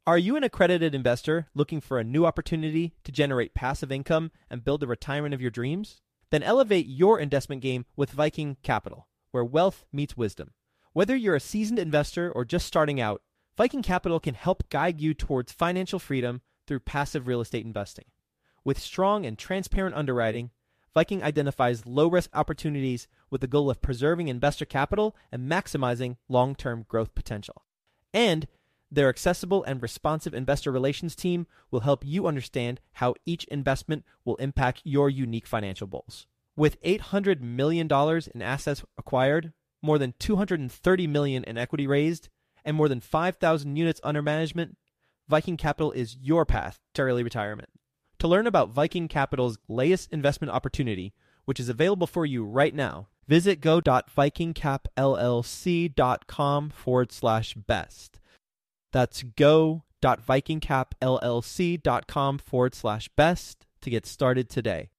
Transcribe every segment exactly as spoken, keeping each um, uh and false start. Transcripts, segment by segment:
Are you an accredited investor looking for a new opportunity to generate passive income and build the retirement of your dreams? Then elevate your investment game with Viking Capital, where wealth meets wisdom. Whether you're a seasoned investor or just starting out, Viking Capital can help guide you towards financial freedom through passive real estate investing. With strong and transparent underwriting, Viking identifies low-risk opportunities with the goal of preserving investor capital and maximizing long-term growth potential. And their accessible and responsive investor relations team will help you understand how each investment will impact your unique financial goals. With eight hundred million dollars in assets acquired, more than two hundred thirty million dollars in equity raised, and more than five thousand units under management, Viking Capital is your path to early retirement. To learn about Viking Capital's latest investment opportunity, which is available for you right now, visit go.vikingcapllc.com forward slash best. That's go.vikingcapllc.com forward slash best to get started today.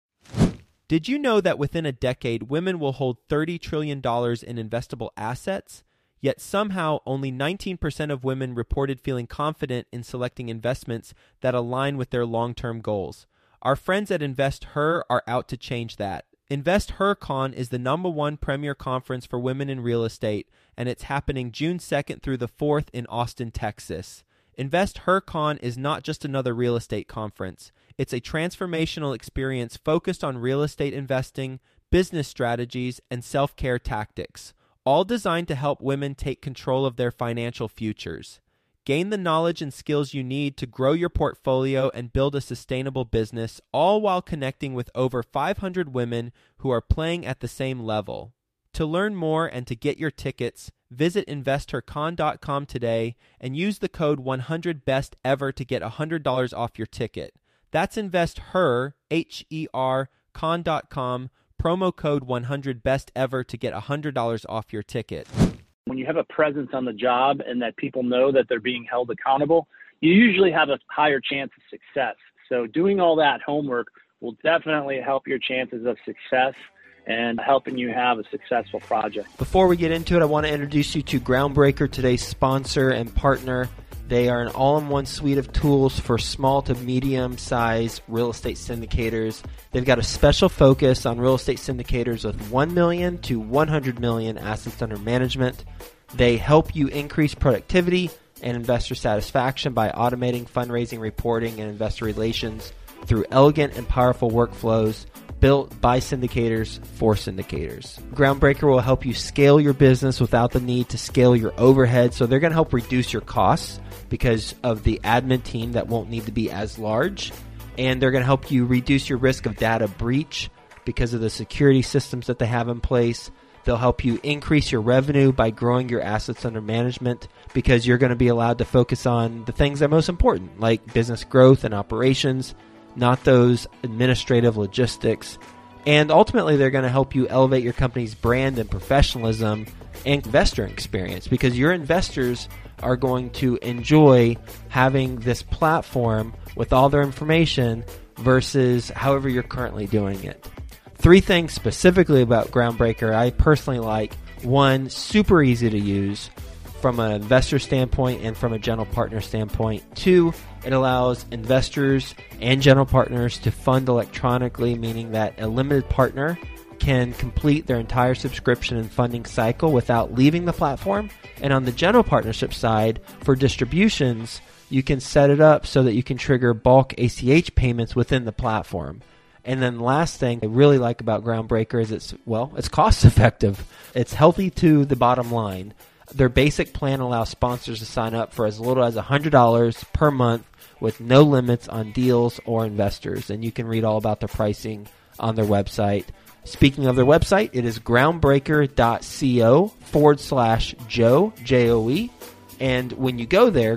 Did you know that within a decade, women will hold thirty trillion dollars in investable assets? Yet somehow only nineteen percent of women reported feeling confident in selecting investments that align with their long-term goals. Our friends at InvestHer are out to change that. InvestHerCon is the number one premier conference for women in real estate, and it's happening June second through the fourth in Austin, Texas. InvestHerCon is not just another real estate conference. It's a transformational experience focused on real estate investing, business strategies, and self-care tactics, all designed to help women take control of their financial futures. Gain the knowledge and skills you need to grow your portfolio and build a sustainable business, all while connecting with over five hundred women who are playing at the same level. To learn more and to get your tickets, visit investor con dot com today and use the code one hundred best ever to get one hundred dollars off your ticket. That's InvestHer, H E R, con dot com, promo code one hundred best ever to get one hundred dollars off your ticket. When you have a presence on the job and that people know that they're being held accountable, you usually have a higher chance of success. So doing all that homework will definitely help your chances of success and helping you have a successful project. Before we get into it, I want to introduce you to Groundbreaker, today's sponsor and partner. They are an all-in-one suite of tools for small to medium-sized real estate syndicators. They've got a special focus on real estate syndicators with one million to one hundred million assets under management. They help you increase productivity and investor satisfaction by automating fundraising, reporting, and investor relations through elegant and powerful workflows built by syndicators for syndicators. Groundbreaker will help you scale your business without the need to scale your overhead. So they're going to help reduce your costs because of the admin team that won't need to be as large. And they're going to help you reduce your risk of data breach because of the security systems that they have in place. They'll help you increase your revenue by growing your assets under management because you're going to be allowed to focus on the things that are most important, like business growth and operations, not those administrative logistics. And ultimately, they're going to help you elevate your company's brand and professionalism and investor experience because your investors are going to enjoy having this platform with all their information versus however you're currently doing it. Three things specifically about Groundbreaker I personally like. One, super easy to use from an investor standpoint and from a general partner standpoint. Two, it allows investors and general partners to fund electronically, meaning that a limited partner can complete their entire subscription and funding cycle without leaving the platform. And on the general partnership side, for distributions, you can set it up so that you can trigger bulk A C H payments within the platform. And then the last thing I really like about Groundbreaker is it's, well, it's cost effective. It's healthy to the bottom line. Their basic plan allows sponsors to sign up for as little as one hundred dollars per month with no limits on deals or investors. And you can read all about the pricing on their website. Speaking of their website, it is groundbreaker.co forward slash Joe, J O E. And when you go there,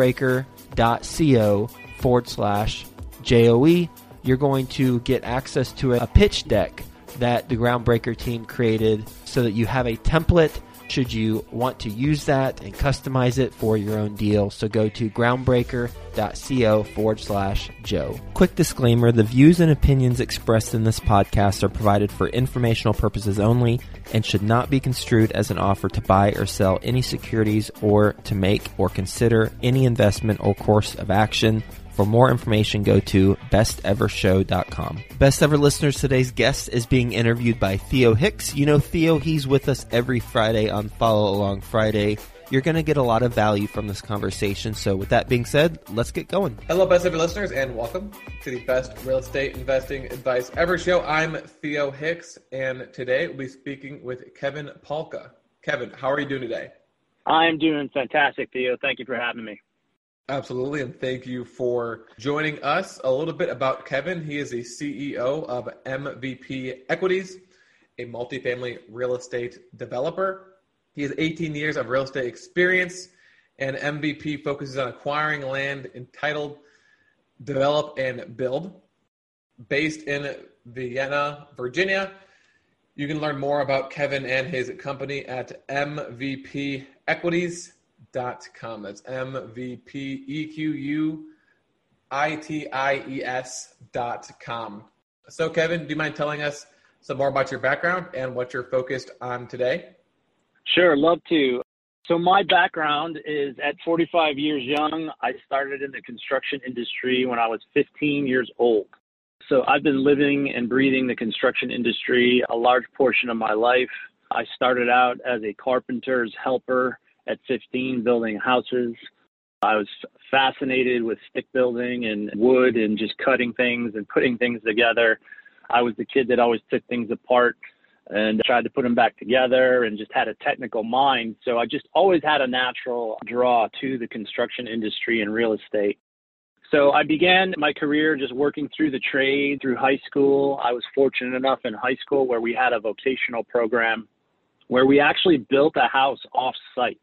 groundbreaker.co forward slash J O E, you're going to get access to a pitch deck that the Groundbreaker team created so that you have a template should you want to use that and customize it for your own deal. So go to groundbreaker.co forward slash Joe. Quick disclaimer, the views and opinions expressed in this podcast are provided for informational purposes only and should not be construed as an offer to buy or sell any securities or to make or consider any investment or course of action. For more information, go to best ever show dot com. Best Ever listeners, today's guest is being interviewed by Theo Hicks. You know Theo, he's with us every Friday on Follow Along Friday. You're going to get a lot of value from this conversation. So with that being said, let's get going. Hello, Best Ever listeners, and welcome to the Best Real Estate Investing Advice Ever show. I'm Theo Hicks, and today we'll be speaking with Kevin Palka. Kevin, how are you doing today? I'm doing fantastic, Theo. Thank you for having me. Absolutely, and thank you for joining us. A little bit about Kevin. He is a C E O of M V P Equities, a multifamily real estate developer. He has eighteen years of real estate experience, and M V P focuses on acquiring land entitled, develop, and build. Based in Vienna, Virginia. You can learn more about Kevin and his company at M V P equities dot com. That's M V P E Q U I T I E S dot com. So Kevin, do you mind telling us some more about your background and what you're focused on today? Sure, love to. So my background is at forty-five years young. I started in the construction industry when I was fifteen years old. So I've been living and breathing the construction industry a large portion of my life. I started out as a carpenter's helper at fifteen, building houses. I was fascinated with stick building and wood and just cutting things and putting things together. I was the kid that always took things apart and tried to put them back together and just had a technical mind. So I just always had a natural draw to the construction industry and real estate. So I began my career just working through the trade through high school. I was fortunate enough in high school where we had a vocational program where we actually built a house off-site.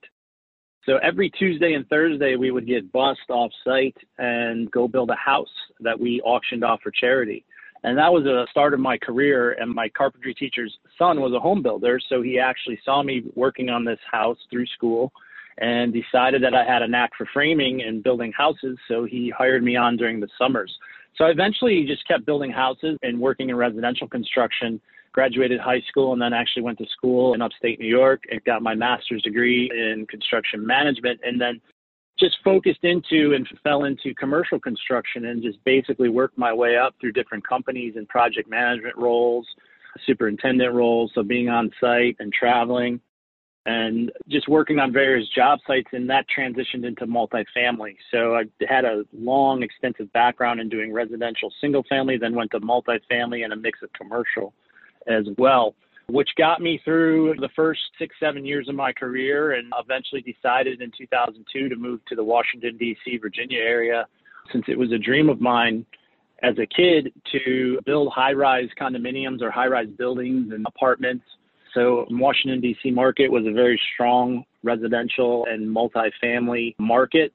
So every Tuesday and Thursday, we would get bussed off-site and go build a house that we auctioned off for charity. And that was the start of my career. And my carpentry teacher's son was a home builder, so he actually saw me working on this house through school and decided that I had a knack for framing and building houses, so he hired me on during the summers. So I eventually just kept building houses and working in residential construction. Graduated high school and then actually went to school in upstate New York and got my master's degree in construction management, and then just focused into and fell into commercial construction and just basically worked my way up through different companies and project management roles, superintendent roles, so being on site and traveling and just working on various job sites, and that transitioned into multifamily. So I had a long, extensive background in doing residential single family, then went to multifamily and a mix of commercial as well, which got me through the first six, seven years of my career, and eventually decided in two thousand two to move to the Washington, D C, Virginia area, since it was a dream of mine as a kid to build high-rise condominiums or high-rise buildings and apartments. So Washington, D C market was a very strong residential and multifamily market,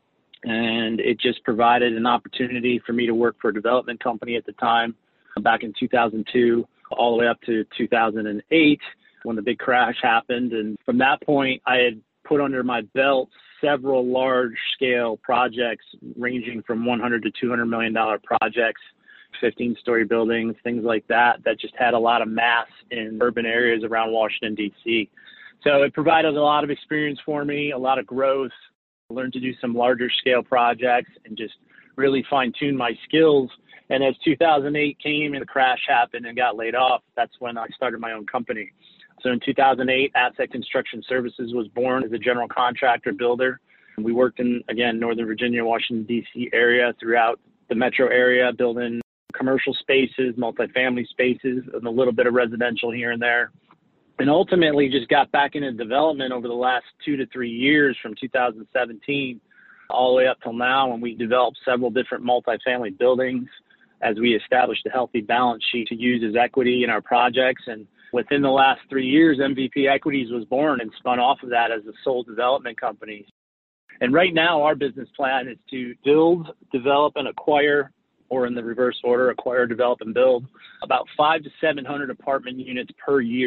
and it just provided an opportunity for me to work for a development company at the time back in two thousand two. All the way up to two thousand eight when the big crash happened. And from that point, I had put under my belt several large scale projects ranging from one hundred to two hundred million dollars projects, fifteen story buildings, things like that, that just had a lot of mass in urban areas around Washington, D C. So it provided a lot of experience for me, a lot of growth, learned to do some larger scale projects and just really fine tune my skills. And as two thousand eight came and the crash happened and got laid off, that's when I started my own company. So in two thousand eight, Asset Construction Services was born as a general contractor builder. We worked in, again, Northern Virginia, Washington, D C area throughout the metro area, building commercial spaces, multifamily spaces, and a little bit of residential here and there. And ultimately just got back into development over the last two to three years from two thousand seventeen all the way up till now, when we developed several different multifamily buildings as we established a healthy balance sheet to use as equity in our projects. And within the last three years, M V P Equities was born and spun off of that as a sole development company. And right now, our business plan is to build, develop, and acquire, or in the reverse order, acquire, develop, and build about five to seven hundred apartment units per year.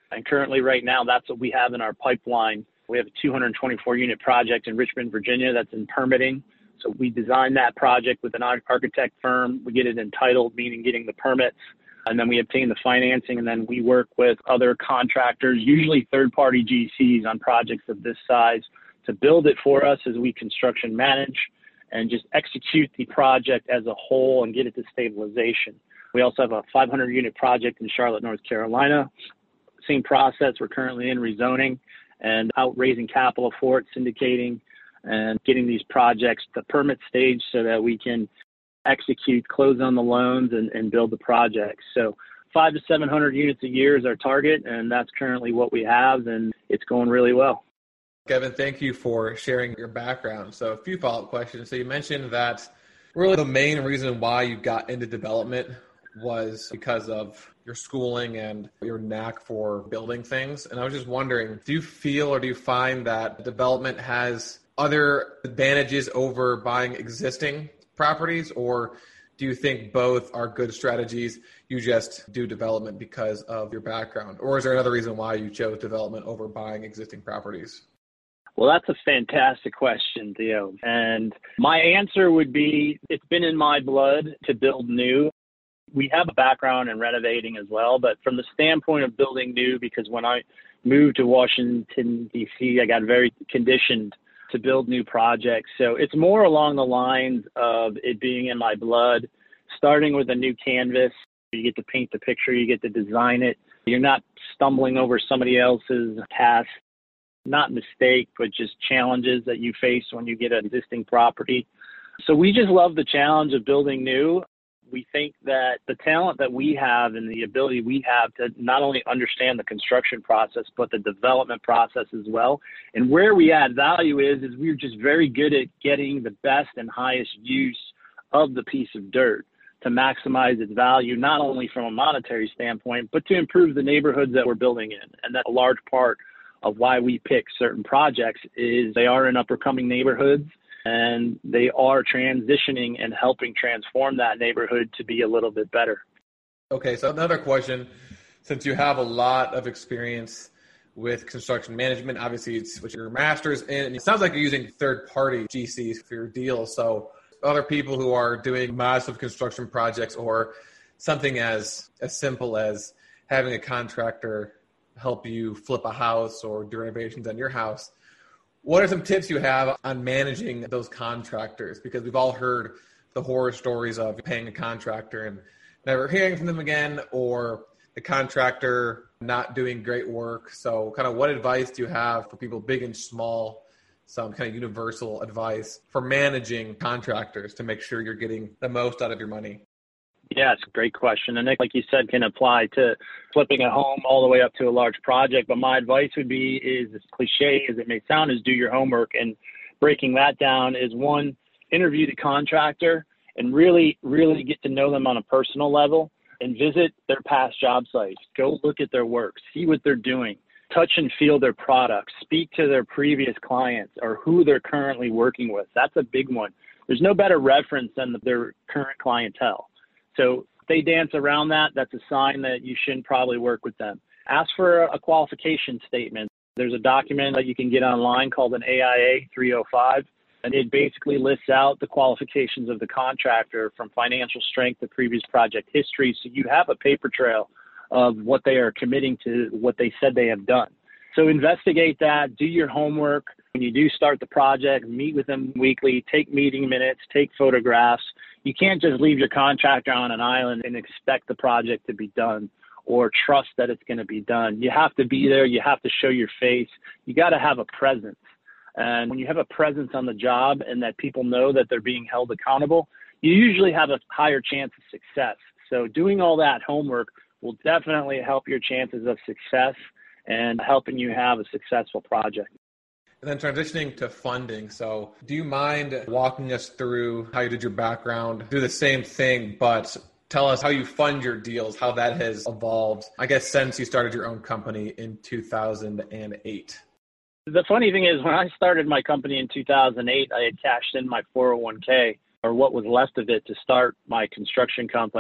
And currently right now, that's what we have in our pipeline. We have a two hundred twenty-four unit project in Richmond, Virginia that's in permitting. So we designed that project with an architect firm. We get it entitled, meaning getting the permits. And then we obtain the financing, and then we work with other contractors, usually third-party G Cs on projects of this size, to build it for us as we construction manage and just execute the project as a whole and get it to stabilization. We also have a five hundred unit project in Charlotte, North Carolina. Same process. We're currently in rezoning and out raising capital for it, syndicating, and getting these projects to permit stage so that we can execute, close on the loans, and, and build the projects. So five to seven hundred units a year is our target, and that's currently what we have, and it's going really well. Kevin, thank you for sharing your background. So a few follow-up questions. So you mentioned that really the main reason why you got into development was because of your schooling and your knack for building things. And I was just wondering, do you feel or do you find that development has other advantages over buying existing properties, or do you think both are good strategies? You just do development because of your background, or is there another reason why you chose development over buying existing properties? Well, that's a fantastic question, Theo. And my answer would be, it's been in my blood to build new. We have a background in renovating as well, but from the standpoint of building new, because when I moved to Washington, D C, I got very conditioned to build new projects. So it's more along the lines of it being in my blood, starting with a new canvas. You get to paint the picture, you get to design it. You're not stumbling over somebody else's task, not mistake, but just challenges that you face when you get an existing property. So we just love the challenge of building new. We think that the talent that we have and the ability we have to not only understand the construction process, but the development process as well. And where we add value is, is we're just very good at getting the best and highest use of the piece of dirt to maximize its value, not only from a monetary standpoint, but to improve the neighborhoods that we're building in. And that's a large part of why we pick certain projects is they are in upper-coming neighborhoods, and they are transitioning and helping transform that neighborhood to be a little bit better. Okay, so another question, since you have a lot of experience with construction management, obviously it's what your master's in, and it sounds like you're using third-party G Cs for your deals. So other people who are doing massive construction projects or something as, as simple as having a contractor help you flip a house or do renovations on your house, what are some tips you have on managing those contractors? Because we've all heard the horror stories of paying a contractor and never hearing from them again, or the contractor not doing great work. So kind of what advice do you have for people big and small, some kind of universal advice for managing contractors to make sure you're getting the most out of your money? Yeah, it's a great question. And like you said, can apply to flipping a home all the way up to a large project. But my advice would be, is as cliche as it may sound, is do your homework. And breaking that down is, one, interview the contractor and really, really get to know them on a personal level and visit their past job sites. Go look at their work, see what they're doing, touch and feel their products, speak to their previous clients or who they're currently working with. That's a big one. There's no better reference than their current clientele. So if they dance around that, that's a sign that you shouldn't probably work with them. Ask for a qualification statement. There's a document that you can get online called an A I A three oh five, and it basically lists out the qualifications of the contractor from financial strength to previous project history. So you have a paper trail of what they are committing to, what they said they have done. So investigate that, do your homework. When you do start the project, meet with them weekly, take meeting minutes, take photographs. You can't just leave your contractor on an island and expect the project to be done or trust that it's going to be done. You have to be there. You have to show your face. You got to have a presence. And when you have a presence on the job and that people know that they're being held accountable, you usually have a higher chance of success. So doing all that homework will definitely help your chances of success and helping you have a successful project. And then transitioning to funding. So do you mind walking us through how you did your background? Do the same thing, but tell us how you fund your deals, how that has evolved, I guess, since you started your own company in two thousand eight. The funny thing is, when I started my company in two thousand eight, I had cashed in my four oh one k, or what was left of it, to start my construction company.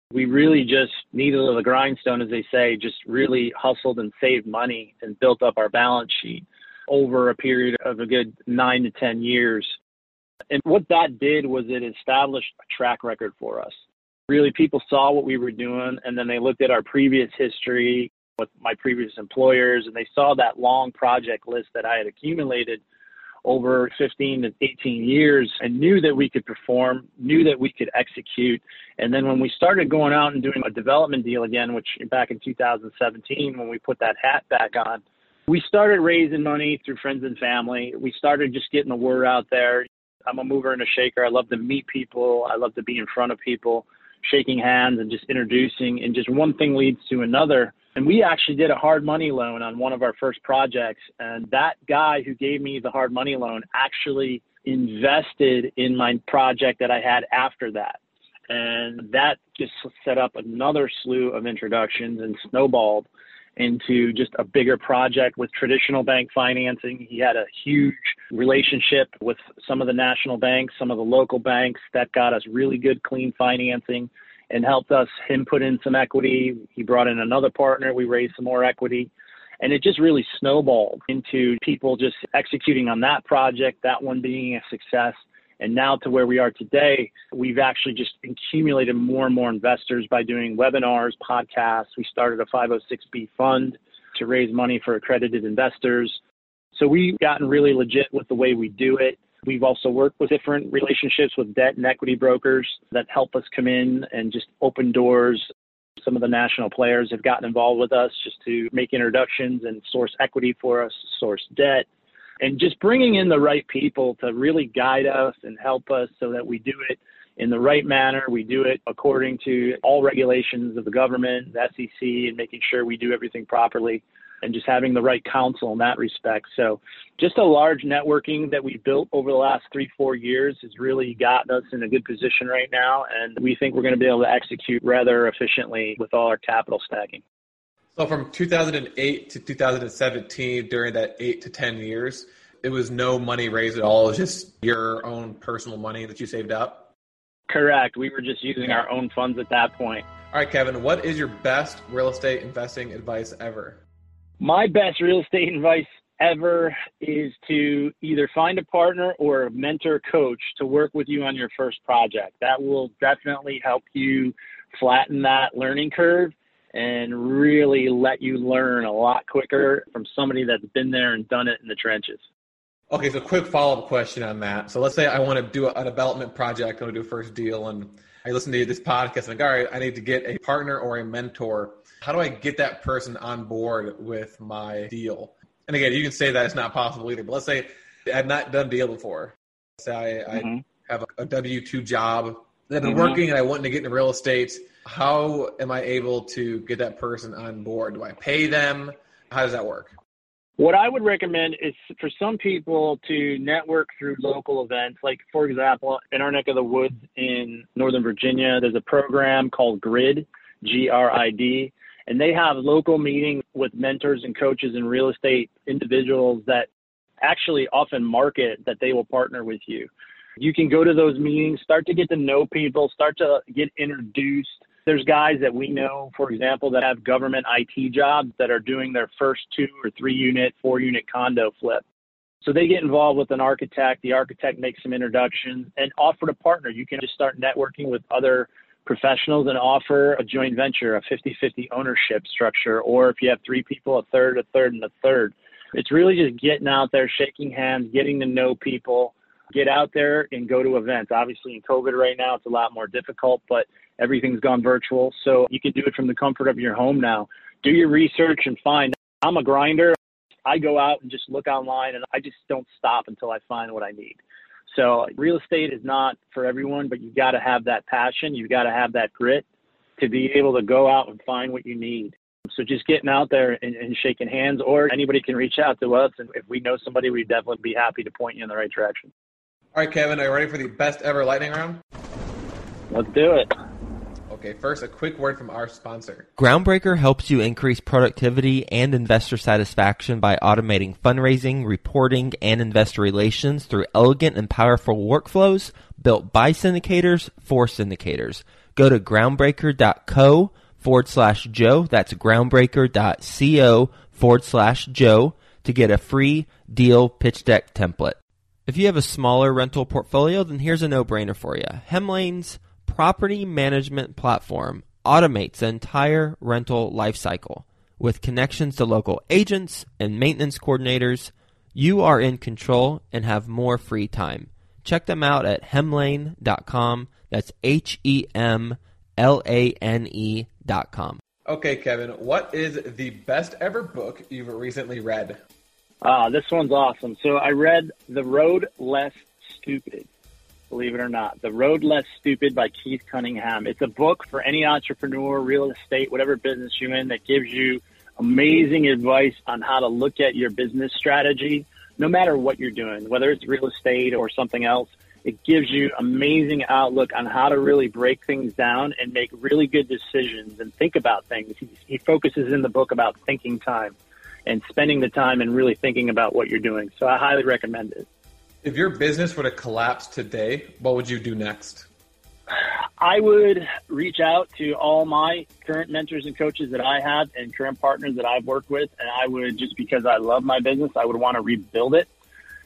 We really just needle of the grindstone, as they say, just really hustled and saved money and built up our balance sheet over a period of a good nine to ten years. And what that did was it established a track record for us. Really, people saw what we were doing, and then they looked at our previous history with my previous employers, and they saw that long project list that I had accumulated over fifteen to eighteen years and knew that we could perform, knew that we could execute. And then when we started going out and doing a development deal again, which back in two thousand seventeen, when we put that hat back on, we started raising money through friends and family. We started just getting the word out there. I'm a mover and a shaker. I love to meet people. I love to be in front of people, shaking hands and just introducing, and just one thing leads to another. And we actually did a hard money loan on one of our first projects. And that guy who gave me the hard money loan actually invested in my project that I had after that. And that just set up another slew of introductions and snowballed into just a bigger project with traditional bank financing. He had a huge relationship with some of the national banks, some of the local banks that got us really good, clean financing and helped us, him put in some equity. He brought in another partner. We raised some more equity. And it just really snowballed into people just executing on that project, that one being a success. And now to where we are today, we've actually just accumulated more and more investors by doing webinars, podcasts. We started a five oh six B fund to raise money for accredited investors. So we've gotten really legit with the way we do it. We've also worked with different relationships with debt and equity brokers that help us come in and just open doors. Some of the national players have gotten involved with us just to make introductions and source equity for us, source debt, and just bringing in the right people to really guide us and help us so that we do it in the right manner. We do it according to all regulations of the government, the S E C, and making sure we do everything properly, and just having the right counsel in that respect. So just a large networking that we built over the last three, four years has really gotten us in a good position right now. And we think we're going to be able to execute rather efficiently with all our capital stacking. So from two thousand eight to two thousand seventeen, during that eight to ten years, it was no money raised at all. It was just your own personal money that you saved up? Correct. We were just using our own funds at that point. All right, Kevin, what is your best real estate investing advice ever? My best real estate advice ever is to either find a partner or a mentor coach to work with you on your first project. That will definitely help you flatten that learning curve and really let you learn a lot quicker from somebody that's been there and done it in the trenches. Okay, so quick follow-up question on that. So let's say I want to do a development project, I want to do a first deal, and I listen to this podcast and I'm like, all right, I need to get a partner or a mentor. How do I get that person on board with my deal? And again, you can say that it's not possible either, but let's say I've not done a deal before. Say I, mm-hmm. I have a W two job that I've been mm-hmm. working and I want to get into real estate. How am I able to get that person on board? Do I pay them? How does that work? What I would recommend is for some people to network through local events. Like, for example, in our neck of the woods in Northern Virginia, there's a program called GRID, G R I D, and they have local meetings with mentors and coaches and real estate individuals that actually often market that they will partner with you. You can go to those meetings, start to get to know people, start to get introduced. There's guys that we know, for example, that have government I T jobs that are doing their first two or three unit, four unit condo flip. So they get involved with an architect. The architect makes some introductions and offer to partner. You can just start networking with other professionals and offer a joint venture, a fifty-fifty ownership structure, or if you have three people, a third, a third, and a third. It's really just getting out there, shaking hands, getting to know people, get out there and go to events. Obviously in COVID right now, it's a lot more difficult, but everything's gone virtual. So you can do it from the comfort of your home now. Do your research and find. I'm a grinder. I go out and just look online and I just don't stop until I find what I need. So real estate is not for everyone, but you got to have that passion. You got to have that grit to be able to go out and find what you need. So just getting out there and, and shaking hands, or anybody can reach out to us. And if we know somebody, we'd definitely be happy to point you in the right direction. All right, Kevin, are you ready for the best ever lightning round? Let's do it. Okay, first, a quick word from our sponsor. Groundbreaker helps you increase productivity and investor satisfaction by automating fundraising, reporting, and investor relations through elegant and powerful workflows built by syndicators for syndicators. Go to groundbreaker.co forward slash Joe. That's groundbreaker.co forward slash Joe to get a free deal pitch deck template. If you have a smaller rental portfolio, then here's a no-brainer for you. Hemlane's property management platform automates the entire rental lifecycle. With connections to local agents and maintenance coordinators, you are in control and have more free time. Check them out at hemlane dot com. That's H E M L A N E dot com. Okay, Kevin, what is the best ever book you've recently read? Ah, this one's awesome. So I read The Road Less Stupid, believe it or not. The Road Less Stupid by Keith Cunningham. It's a book for any entrepreneur, real estate, whatever business you're in, that gives you amazing advice on how to look at your business strategy, no matter what you're doing, whether it's real estate or something else. It gives you amazing outlook on how to really break things down and make really good decisions and think about things. He, he focuses in the book about thinking time and spending the time and really thinking about what you're doing. So I highly recommend it. If your business were to collapse today, what would you do next? I would reach out to all my current mentors and coaches that I have and current partners that I've worked with. And I would, just because I love my business, I would want to rebuild it.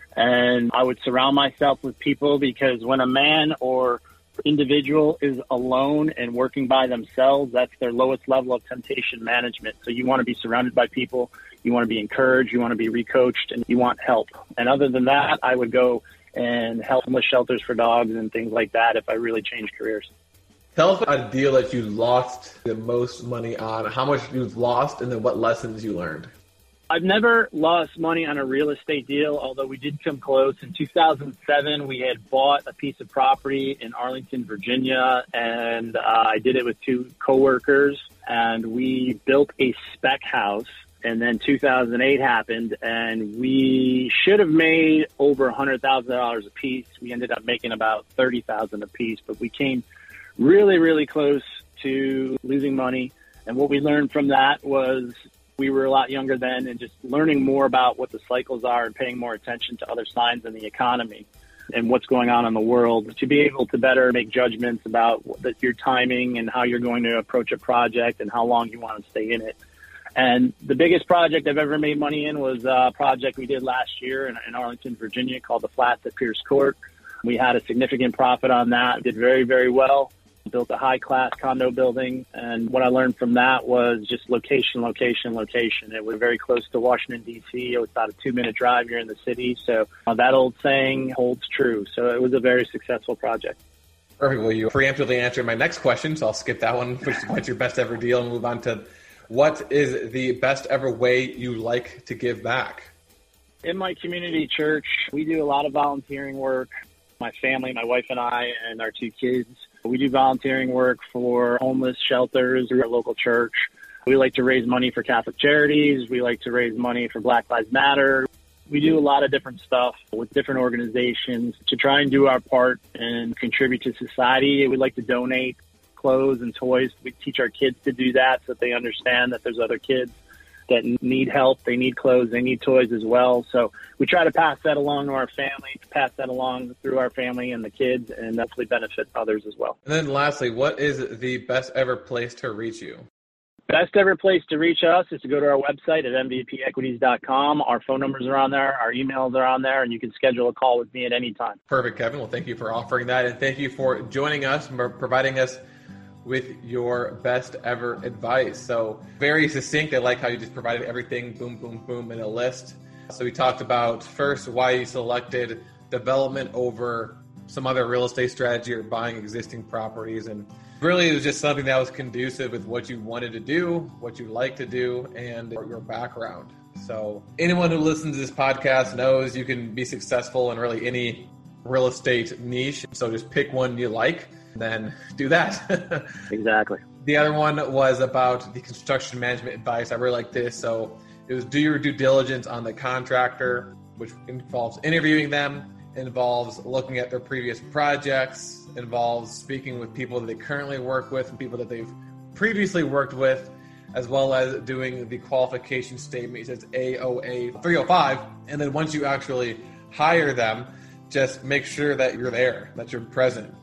And I would surround myself with people, because when a man or individual is alone and working by themselves, that's their lowest level of temptation management. So you want to be surrounded by people. You want to be encouraged. You want to be recoached, and you want help. And other than that, I would go and help homeless shelters for dogs and things like that if I really changed careers. Tell us a deal that you lost the most money on, how much you've lost, and then what lessons you learned. I've never lost money on a real estate deal, although we did come close. In two thousand seven, we had bought a piece of property in Arlington, Virginia, and uh, I did it with two coworkers, and we built a spec house. And then two thousand eight happened, and we should have made over one hundred thousand dollars a piece. We ended up making about thirty thousand dollars a piece, but we came really, really close to losing money. And what we learned from that was we were a lot younger then, and just learning more about what the cycles are and paying more attention to other signs in the economy and what's going on in the world to be able to better make judgments about what, your timing and how you're going to approach a project and how long you want to stay in it. And the biggest project I've ever made money in was a project we did last year in, in Arlington, Virginia, called the Flats at Pierce Court. We had a significant profit on that, did very, very well, built a high-class condo building. And what I learned from that was just location, location, location. It was very close to Washington, D C It was about a two-minute drive here in the city. So uh, that old saying holds true. So it was a very successful project. Perfect. Well, you preemptively answered my next question, so I'll skip that one, which is what's your best ever deal, and move on to what is the best ever way you like to give back? In my community church, we do a lot of volunteering work. My family, my wife and I, and our two kids, we do volunteering work for homeless shelters through our local church. We like to raise money for Catholic charities. We like to raise money for Black Lives Matter. We do a lot of different stuff with different organizations to try and do our part and contribute to society. We like to donate clothes and toys. We teach our kids to do that so that they understand that there's other kids that need help. They need clothes. They need toys as well. So we try to pass that along to our family, pass that along through our family and the kids, and hopefully benefit others as well. And then lastly, what is the best ever place to reach you? Best ever place to reach us is to go to our website at M V P equities dot com. Our phone numbers are on there. Our emails are on there, and you can schedule a call with me at any time. Perfect, Kevin. Well, thank you for offering that, and thank you for joining us and for providing us with your best ever advice. So very succinct. I like how you just provided everything, boom, boom, boom, in a list. So we talked about first why you selected development over some other real estate strategy or buying existing properties. And really it was just something that was conducive with what you wanted to do, what you like to do, and your background. So anyone who listens to this podcast knows you can be successful in really any real estate niche. So just pick one you like, then do that. Exactly. The other one was about the construction management advice. I really like this. So it was do your due diligence on the contractor, which involves interviewing them, involves looking at their previous projects, involves speaking with people that they currently work with and people that they've previously worked with, as well as doing the qualification statement. It says A O A three oh five. And then once you actually hire them, just make sure that you're there, that you're present.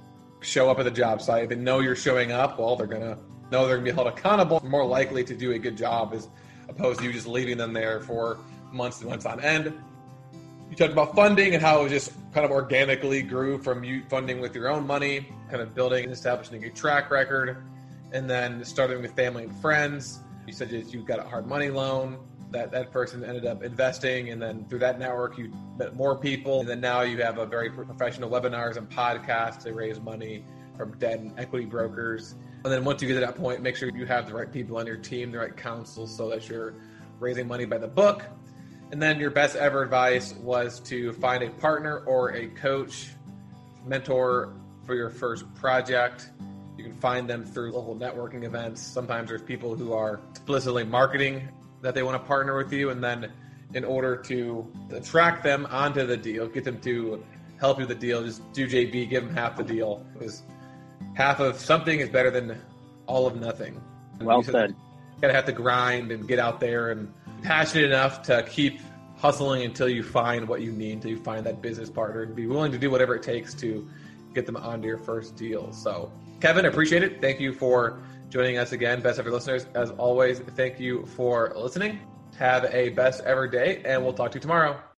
show up at the job site. If they know you're showing up, well, they're going to know they're going to be held accountable, more likely to do a good job as opposed to you just leaving them there for months and months on end. You talked about funding and how it just kind of organically grew from you funding with your own money, kind of building and establishing a track record, and then starting with family and friends. You said that you got a hard money loan. That that person ended up investing, and then through that network, you met more people. And then now you have a very professional webinars and podcasts to raise money from debt and equity brokers. And then once you get to that point, make sure you have the right people on your team, the right counsel, so that you're raising money by the book. And then your best ever advice was to find a partner or a coach, mentor for your first project. You can find them through local networking events. Sometimes there's people who are explicitly marketing that they want to partner with you, and then in order to attract them onto the deal, get them to help you with the deal, just do J B, give them half the deal, because half of something is better than all of nothing. Well said. You gotta have to grind and get out there and passionate enough to keep hustling until you find what you need, until you find that business partner, and be willing to do whatever it takes to get them onto your first deal. So, Kevin, I appreciate it. Thank you for joining us again. Best ever listeners, as always, thank you for listening. Have a best ever day, and we'll talk to you tomorrow.